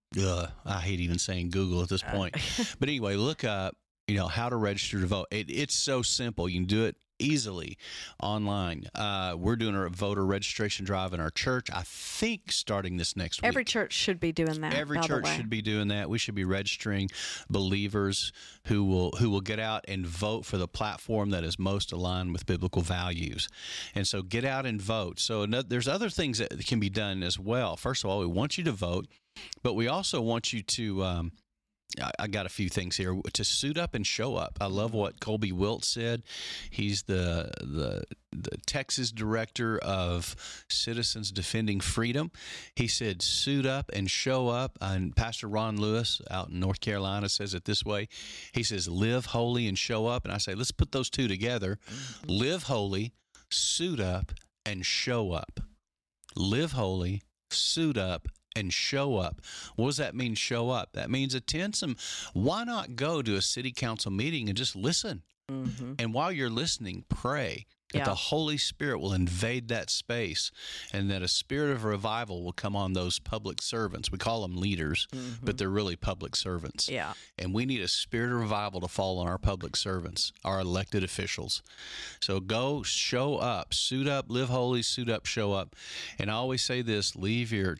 Speaker 2: I hate even saying Google at this point. But anyway, look up. How to register to vote. It's so simple. You can do it easily online. We're doing a voter registration drive in our church. I think starting this next week.
Speaker 3: Every church should be doing that.
Speaker 2: Every church should be doing that. We should be registering believers who will get out and vote for the platform that is most aligned with biblical values. And so get out and vote. So there's other things that can be done as well. First of all, we want you to vote, but we also want you to I got a few things here. To suit up and show up. I love what Colby Wilt said. He's the Texas director of Citizens Defending Freedom. He said, suit up and show up. And Pastor Ron Lewis out in North Carolina says it this way. He says, live holy and show up. And I say, let's put those two together. Live holy, suit up, and show up. Live holy, suit up, and show up. What does that mean, show up? That means attend some. Why not go to a city council meeting and just listen? And while you're listening, pray that the Holy Spirit will invade that space and that a spirit of revival will come on those public servants. We call them leaders, but they're really public servants.
Speaker 3: Yeah.
Speaker 2: And we need a spirit of revival to fall on our public servants, our elected officials. So go, show up, suit up, live holy, suit up, show up. And I always say this, leave your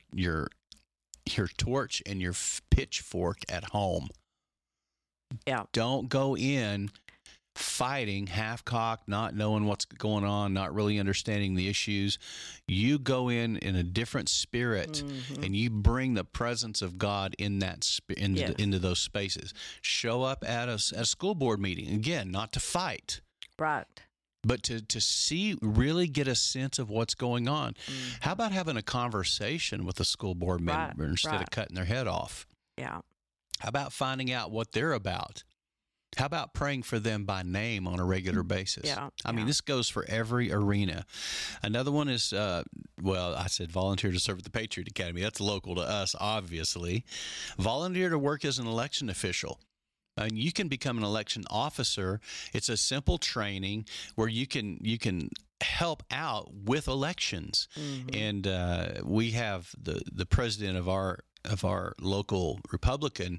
Speaker 2: torch and your pitchfork at home.
Speaker 3: Yeah.
Speaker 2: Don't go in fighting, half-cocked, not knowing what's going on, not really understanding the issues. You go in a different spirit, and you bring the presence of God in that into those spaces. Show up at a school board meeting, again, not to fight.
Speaker 3: Right.
Speaker 2: But to see, really get a sense of what's going on. How about having a conversation with a school board member instead of cutting their head off?
Speaker 3: Yeah.
Speaker 2: How about finding out what they're about? How about praying for them by name on a regular basis?
Speaker 3: Yeah.
Speaker 2: I mean, this goes for every arena. Another one is, I said volunteer to serve at the Patriot Academy. That's local to us, obviously. Volunteer to work as an election official. And you can become an election officer. It's a simple training where you can help out with elections. And we have the president of our local Republican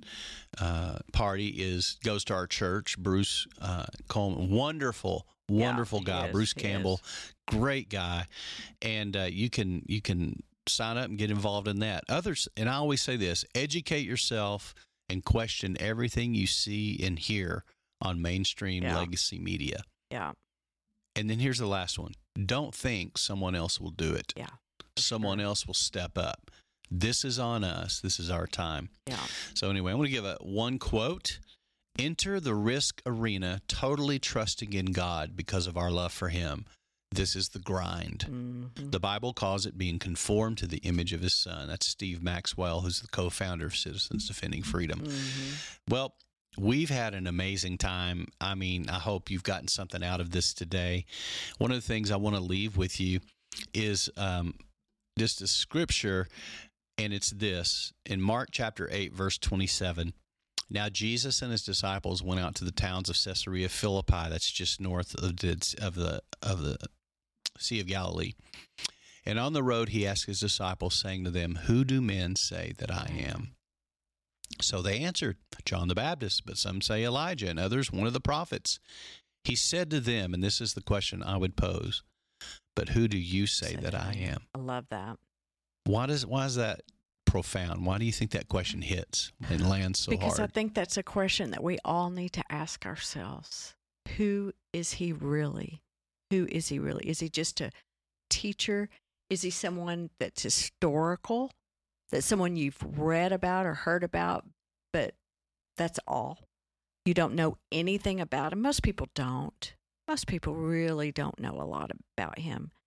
Speaker 2: party goes to our church, Bruce Coleman. Wonderful guy, Bruce Campbell, great guy, and you can sign up and get involved in that. Others, and I always say this: educate yourself and question everything you see and hear on mainstream legacy media. Yeah. And then here's the last one: don't think someone else will do it. Yeah. Someone else will step up. This is on us. This is our time. Yeah. So anyway, I'm going to give one quote. Enter the risk arena totally trusting in God because of our love for Him. This is the grind. The Bible calls it being conformed to the image of His Son. That's Steve Maxwell, who's the co-founder of Citizens Defending Freedom. Well, we've had an amazing time. I mean, I hope you've gotten something out of this today. One of the things I want to leave with you is just a scripture. And it's this, in Mark chapter 8, verse 27. Now Jesus and His disciples went out to the towns of Caesarea Philippi, that's just north of the Sea of Galilee. And on the road He asked His disciples, saying to them, who do men say that I am? So they answered, John the Baptist, but some say Elijah, and others one of the prophets. He said to them, and this is the question I would pose, but who do you say that I am?
Speaker 3: I love that.
Speaker 2: Why is that profound? Why do you think that question hits and lands so hard?
Speaker 3: Because I think that's a question that we all need to ask ourselves. Who is He really? Who is He really? Is He just a teacher? Is He someone that's historical? That's someone you've read about or heard about, but that's all? You don't know anything about Him. Most people don't. Most people really don't know a lot about Him.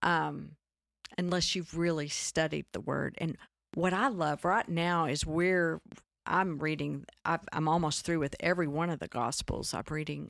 Speaker 3: unless you've really studied the word. And what I love right now is I'm reading, I'm almost through with every one of the Gospels. I'm reading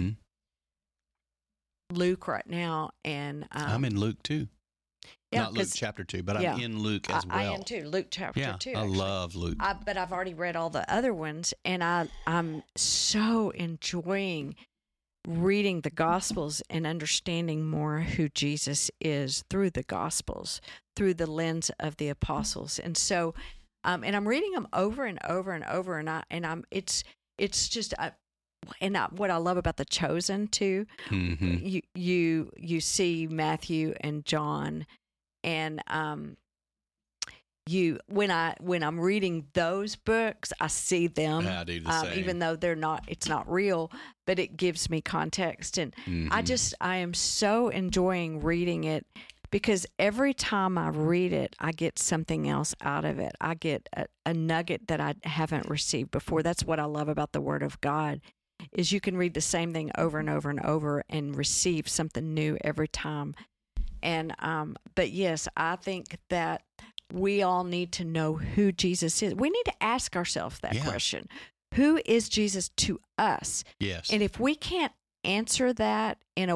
Speaker 3: Luke right now. And
Speaker 2: I'm in Luke too.
Speaker 3: Yeah,
Speaker 2: not Luke chapter 2, but I'm in Luke as well.
Speaker 3: I am too. Luke chapter 2.
Speaker 2: I love Luke.
Speaker 3: But I've already read all the other ones, and I'm so enjoying reading the Gospels and understanding more who Jesus is through the Gospels, through the lens of the apostles. And so, and I'm reading them over and over and over, it's just. What I love about The Chosen too, you see Matthew and John, and when I'm reading those books, I see them.
Speaker 2: I do the same.
Speaker 3: Even though it's not real, but it gives me context, and I am so enjoying reading it, because every time I read it, I get something else out of it. I get a nugget that I haven't received before. That's what I love about the Word of God. Is you can read the same thing over and over and over and receive something new every time. And but yes, I think that we all need to know who Jesus is. We need to ask ourselves that question. Who is Jesus to us?
Speaker 2: Yes.
Speaker 3: And if we can't answer that in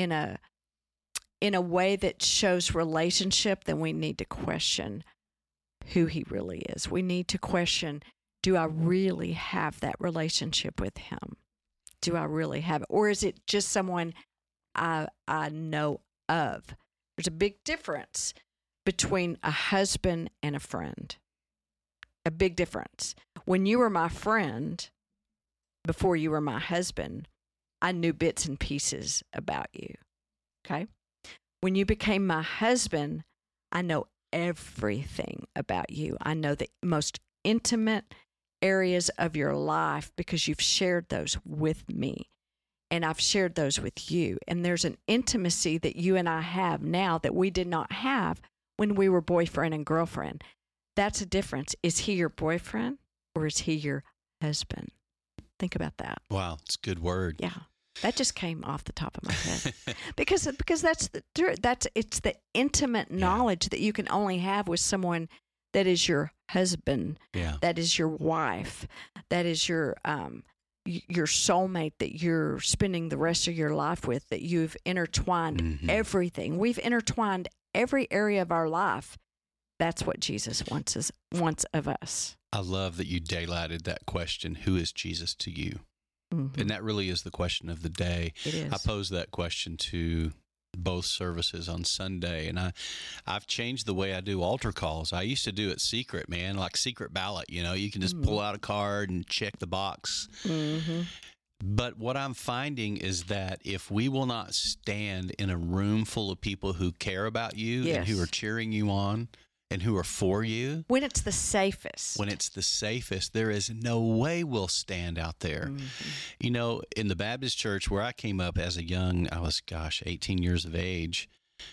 Speaker 3: a way that shows relationship, then we need to question who he really is. We need to question, do I really have that relationship with him? Do I really have it? Or is it just someone I know of? There's a big difference between a husband and a friend. A big difference. When you were my friend, before you were my husband, I knew bits and pieces about you. Okay? When you became my husband, I know everything about you. I know the most intimate areas of your life because you've shared those with me, and I've shared those with you. And there's an intimacy that you and I have now that we did not have when we were boyfriend and girlfriend. That's a difference. Is he your boyfriend or is he your husband? Think about that.
Speaker 2: Wow, it's a good word.
Speaker 3: Yeah. That just came off the top of my head because that's it's the intimate knowledge that you can only have with someone that is your husband, that is your wife, that is your soulmate that you're spending the rest of your life with, that you've intertwined everything. We've intertwined every area of our life. That's what Jesus wants of us.
Speaker 2: I love that you daylighted that question, who is Jesus to you? And that really is the question of the day.
Speaker 3: It is.
Speaker 2: I posed that question to both services on Sunday, and I've changed the way I do altar calls. I used to do it secret, man, like secret ballot. You can just pull out a card and check the box. But what I'm finding is that if we will not stand in a room full of people who care about you and who are cheering you on and who are for you,
Speaker 3: when it's the safest,
Speaker 2: there is no way we'll stand out there. In the Baptist church where I came up as a young, I was 18 years of age,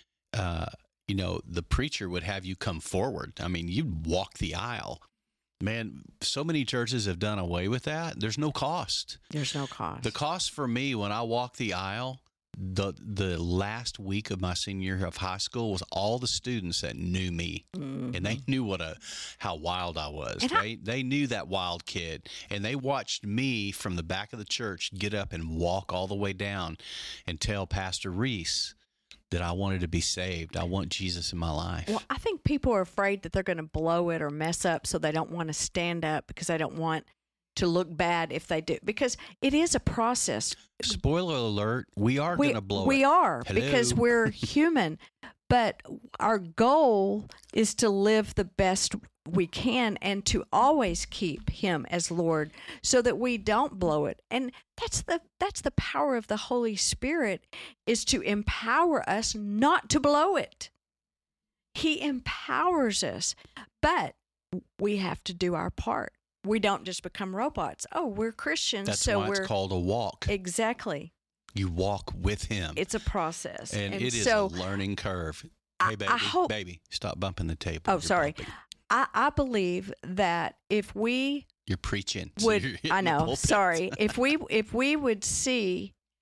Speaker 2: the preacher would have you come forward. I mean, you'd walk the aisle. Man, so many churches have done away with that. There's no cost.
Speaker 3: There's no cost.
Speaker 2: The cost for me when I walked the aisle, the last week of my senior year of high school, was all the students that knew me, and they knew how wild I was. They knew that wild kid, and they watched me from the back of the church get up and walk all the way down and tell Pastor Reese that I wanted to be saved. I want Jesus in my life.
Speaker 3: Well, I think people are afraid that they're going to blow it or mess up, so they don't want to stand up because they don't want to look bad if they do, because it is a process.
Speaker 2: Spoiler alert, we are going to blow it.
Speaker 3: We are.
Speaker 2: Hello.
Speaker 3: Because we're human, but our goal is to live the best we can and to always keep him as Lord so that we don't blow it. And that's the power of the Holy Spirit, is to empower us not to blow it. He empowers us, but we have to do our part. We don't just become robots. Oh, we're Christians.
Speaker 2: That's
Speaker 3: so
Speaker 2: why it's called a walk.
Speaker 3: Exactly.
Speaker 2: You walk with him.
Speaker 3: It's a process.
Speaker 2: And it is a learning curve. Hey, baby, stop bumping the table.
Speaker 3: Oh, sorry. I believe that if we
Speaker 2: You're preaching.
Speaker 3: would, I know, sorry. If we would see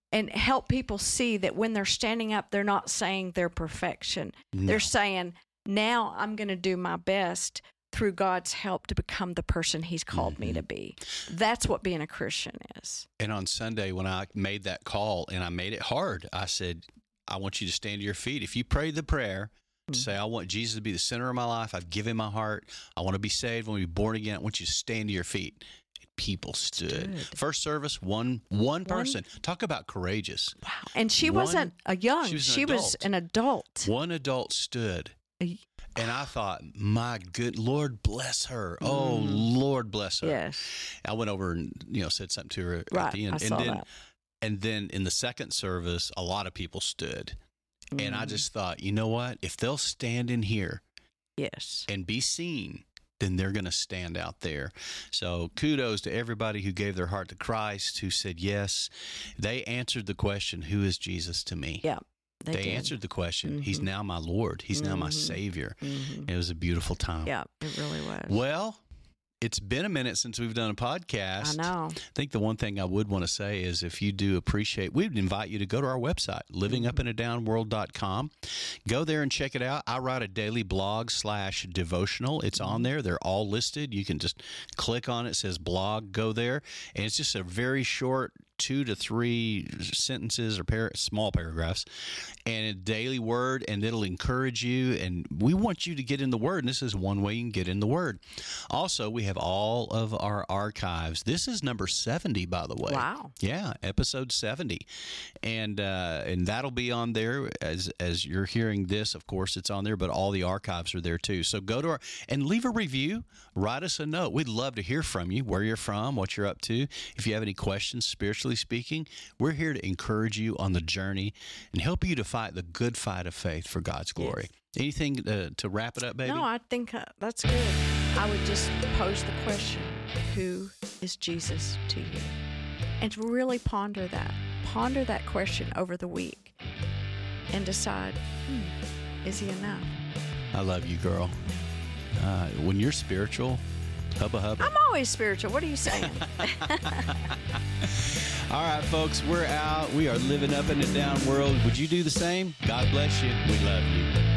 Speaker 3: and help people see that when they're standing up, they're not saying their perfection.
Speaker 2: No.
Speaker 3: They're saying, now I'm going to do my best through God's help to become the person he's called me to be. That's what being a Christian is.
Speaker 2: And on Sunday, when I made that call, and I made it hard, I said, I want you to stand to your feet. If you prayed the prayer, say, I want Jesus to be the center of my life. I've given my heart. I want to be saved. I want to be born again. I want you to stand to your feet. People stood. First service, one person. Talk about courageous.
Speaker 3: Wow. And she wasn't a young. She was an adult.
Speaker 2: One adult stood. And I thought, my good Lord bless her. Oh, Lord bless her.
Speaker 3: Yes.
Speaker 2: I went over and said something to her at the end.
Speaker 3: I saw that.
Speaker 2: And then in the second service, a lot of people stood. And I just thought, you know what? If they'll stand in here
Speaker 3: yes,
Speaker 2: and be seen, then they're going to stand out there. So kudos to everybody who gave their heart to Christ, who said yes. They answered the question, who is Jesus to me?
Speaker 3: Yeah.
Speaker 2: They answered the question. He's now my Lord. He's now my Savior. It was a beautiful time.
Speaker 3: Yeah, it really was.
Speaker 2: Well, it's been a minute since we've done a podcast.
Speaker 3: I know.
Speaker 2: I think the one thing I would want to say is if you do appreciate, we'd invite you to go to our website, livingupinadownworld.com. Go there and check it out. I write a daily blog / devotional. It's on there. They're all listed. You can just click on it. It says blog. Go there. And it's just a very short 2 to 3 sentences or small paragraphs and a daily word, and it'll encourage you. And we want you to get in the Word, and this is one way you can get in the Word. Also, we have all of our archives. This is number 70, by the way.
Speaker 3: Wow.
Speaker 2: Yeah, episode 70. And that'll be on there as you're hearing this. Of course, it's on there, but all the archives are there too. So go to and leave a review. Write us a note. We'd love to hear from you, where you're from, what you're up to. If you have any questions, spiritually speaking, we're here to encourage you on the journey and help you to fight the good fight of faith for God's glory. Yes. Anything to wrap it up, baby?
Speaker 3: No, I think that's good. I would just pose the question, who is Jesus to you? And to really ponder that. Ponder that question over the week and decide, is he enough?
Speaker 2: I love you, girl. When you're spiritual, hubba hubba.
Speaker 3: I'm always spiritual. What are you saying?
Speaker 2: All right, folks, we're out. We are living up in the down world. Would you do the same? God bless you. We love you.